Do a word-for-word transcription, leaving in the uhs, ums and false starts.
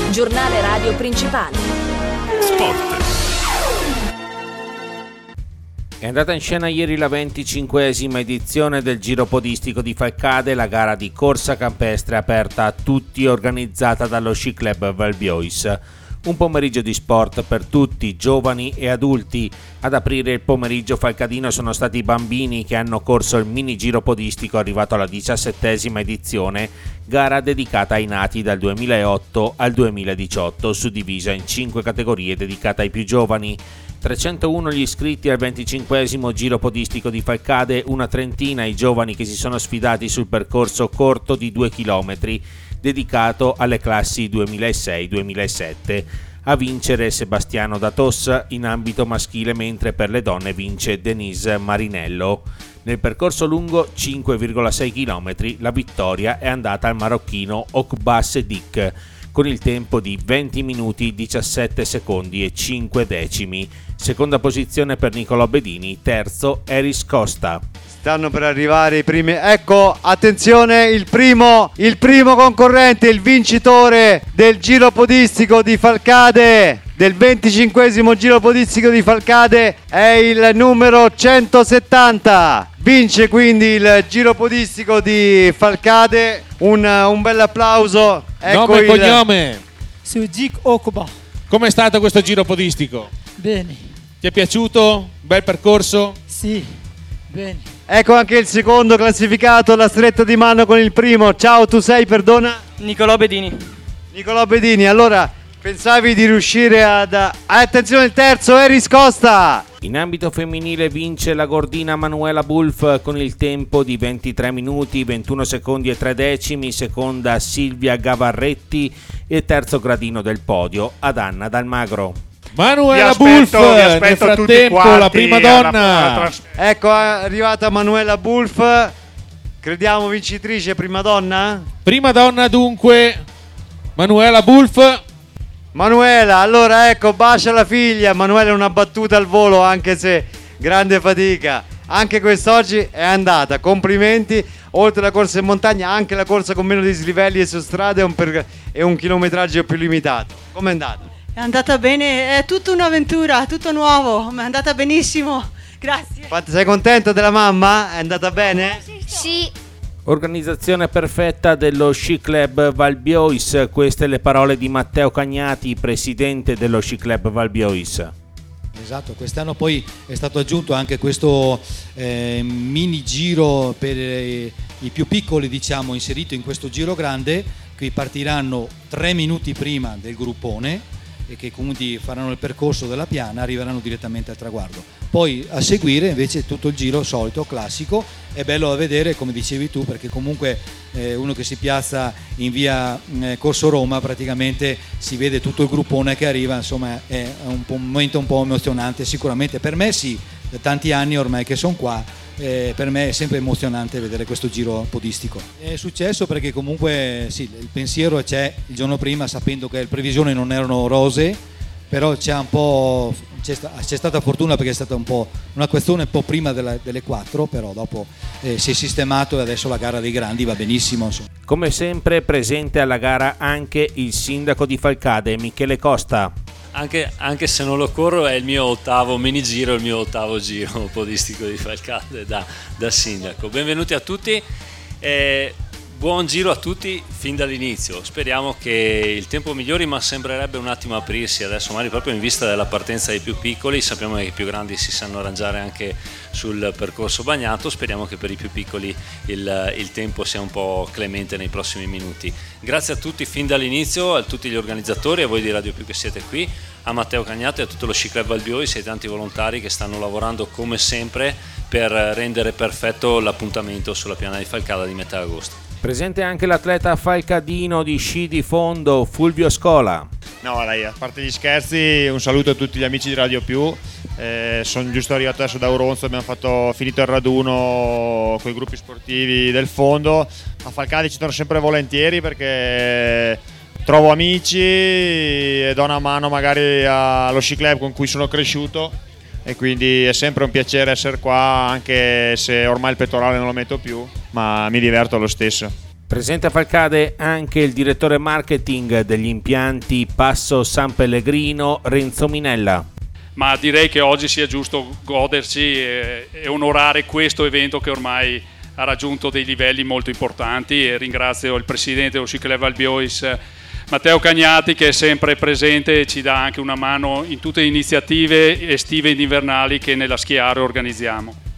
giornale radio principale. Sport. È andata in scena ieri la venticinquesima edizione del Giro Podistico di Falcade, la gara di corsa campestre aperta a tutti organizzata dallo Sci Club Valbiois. Un pomeriggio di sport per tutti, giovani e adulti. Ad aprire il pomeriggio falcadino sono stati i bambini che hanno corso il mini giro podistico arrivato alla diciassettesima edizione, gara dedicata ai nati dal duemilaotto al duemiladiciotto, suddivisa in cinque categorie dedicate ai più giovani. trecentouno gli iscritti al venticinquesimo Giro Podistico di Falcade, una trentina i giovani che si sono sfidati sul percorso corto di due chilometri, dedicato alle classi duemilasei duemilasette. A vincere Sebastiano da Tossa in ambito maschile, mentre per le donne vince Denise Marinello. Nel percorso lungo cinque virgola sei chilometri la vittoria è andata al marocchino Okba Sedik, con il tempo di venti minuti diciassette secondi e cinque decimi. Seconda posizione per Nicolò Bedini, terzo Eris Costa. Stanno per arrivare i primi, ecco, attenzione, il primo, il primo concorrente, il vincitore del Giro Podistico di Falcade, del venticinquesimo Giro Podistico di Falcade, è il numero centosettanta. Vince quindi il Giro Podistico di Falcade, un, un bel applauso. Ecco nome e il... cognome? Sudik Okba. Com'è stato questo Giro Podistico? Bene. Ti è piaciuto? Bel percorso? Sì, bene. Ecco anche il secondo classificato, la stretta di mano con il primo. Ciao, tu sei, perdona? Nicolò Bedini. Nicolò Bedini, allora pensavi di riuscire ad... Attenzione, il terzo, Eris Costa. In ambito femminile vince la gordina Manuela Bulf con il tempo di ventitré minuti, ventuno secondi e tre decimi, seconda Silvia Gavarretti e terzo gradino del podio ad Anna Dalmagro. Manuela aspetto, Bulf, vi aspetto nel tutti frattempo quanti la prima alla- donna. alla tras- Ecco, è arrivata Manuela Bulf, crediamo vincitrice, prima donna? Prima donna dunque Manuela Bulf. Manuela, allora ecco, bacia la figlia. Manuela una battuta al volo, anche se grande fatica. Anche quest'oggi è andata, complimenti. Oltre alla corsa in montagna, anche la corsa con meno dislivelli e su strada e un, per... e un chilometraggio più limitato. Com'è andata? È andata bene, è tutta un'avventura, tutto nuovo, ma è andata benissimo, grazie. Infatti, sei contento della mamma? È andata bene? Sì. Organizzazione perfetta dello Sci Club Valbiois, queste le parole di Matteo Cagnati, presidente dello Sci Club Valbiois. Esatto, quest'anno poi è stato aggiunto anche questo eh, mini giro per eh, i più piccoli, diciamo, inserito in questo giro grande, che partiranno tre minuti prima del gruppone e che quindi faranno il percorso della piana, arriveranno direttamente al traguardo. Poi a seguire invece tutto il giro solito, classico. È bello da vedere, come dicevi tu, perché comunque eh, uno che si piazza in via eh, Corso Roma, praticamente si vede tutto il gruppone che arriva, insomma è un, po', un momento un po' emozionante sicuramente. Per me sì, da tanti anni ormai che sono qua, eh, per me è sempre emozionante vedere questo giro podistico. È successo perché comunque sì, il pensiero c'è il giorno prima, sapendo che le previsioni non erano rosee, però c'è un po'... C'è, sta, c'è stata fortuna perché è stata un po' una questione un po' prima della, delle quattro, però dopo eh, si è sistemato e adesso la gara dei grandi va benissimo, insomma. Come sempre presente alla gara anche il sindaco di Falcade, Michele Costa. Anche, anche se non lo corro, è il mio ottavo mini giro, il mio ottavo giro podistico di Falcade da, da sindaco. Benvenuti a tutti. Eh, Buon giro a tutti fin dall'inizio, speriamo che il tempo migliori, ma sembrerebbe un attimo aprirsi adesso, magari proprio in vista della partenza dei più piccoli. Sappiamo che i più grandi si sanno arrangiare anche sul percorso bagnato, speriamo che per i più piccoli il, il tempo sia un po' clemente nei prossimi minuti. Grazie a tutti fin dall'inizio, a tutti gli organizzatori, a voi di Radio Più che siete qui, a Matteo Cagnati e a tutto lo Sci Club Valbiois e ai tanti volontari che stanno lavorando come sempre per rendere perfetto l'appuntamento sulla piana di Falcada di metà agosto. Presente anche l'atleta falcadino di sci di fondo Fulvio Scola. No dai, a parte gli scherzi, un saluto a tutti gli amici di Radio Più. Eh, sono giusto arrivato adesso da Auronzo, abbiamo fatto, finito il raduno con i gruppi sportivi del fondo. A Falcade ci torno sempre volentieri perché trovo amici e do una mano magari allo sci club con cui sono cresciuto, e quindi è sempre un piacere essere qua, anche se ormai il pettorale non lo metto più, ma mi diverto lo stesso. Presente a Falcade anche il direttore marketing degli impianti Passo San Pellegrino, Renzo Minella. Ma direi che oggi sia giusto goderci e, e onorare questo evento che ormai ha raggiunto dei livelli molto importanti, e ringrazio il presidente dello Sci Club Valbiois, Matteo Cagnati, che è sempre presente e ci dà anche una mano in tutte le iniziative estive ed invernali che nella Schiaro organizziamo.